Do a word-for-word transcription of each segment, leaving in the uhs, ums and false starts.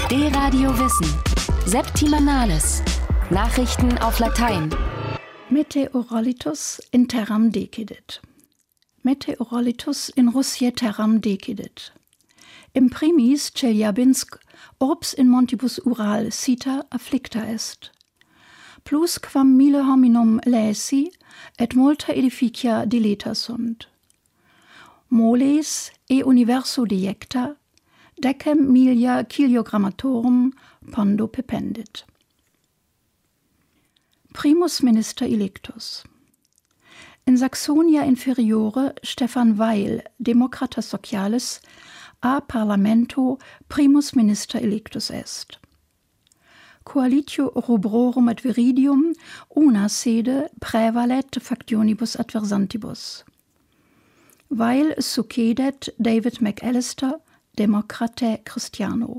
D-Radio Wissen. Septimanales. Nachrichten auf Latein. Meteorolitus in terram decidit. Meteorolitus in Russie terram decidit. Imprimis Chelyabinsk orbs in montibus Ural cita afflicta est. Plus quam mille hominum laesi et multa edificia deleta sunt. Moles e universo dejecta, decem milia kiliogrammatorum pondo pependit. Primus Minister electus. In Saxonia Inferiore Stefan Weil, Democratas Socialis, a Parlamento primus Minister electus est. Coalitio rubrorum et viridium una sede praevalet factionibus adversantibus. Weil succedet David McAllister, Democrate Christiano.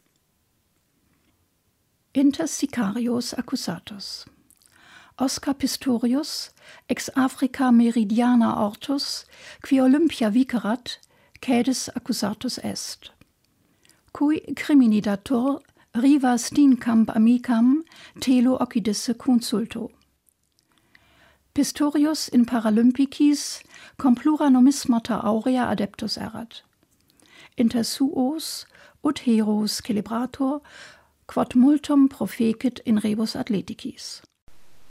Inter sicarios accusatus. Oscar Pistorius, ex Africa meridiana ortus, qui Olympia vicerat, caedis accusatus est. Cui criminidatur riva stincamp amicam telo occidisse consulto. Pistorius in Paralympicis cum plura numismata aurea adeptus erat. Inter suos ut heros celebrator quod multum profecit in rebus athleticis.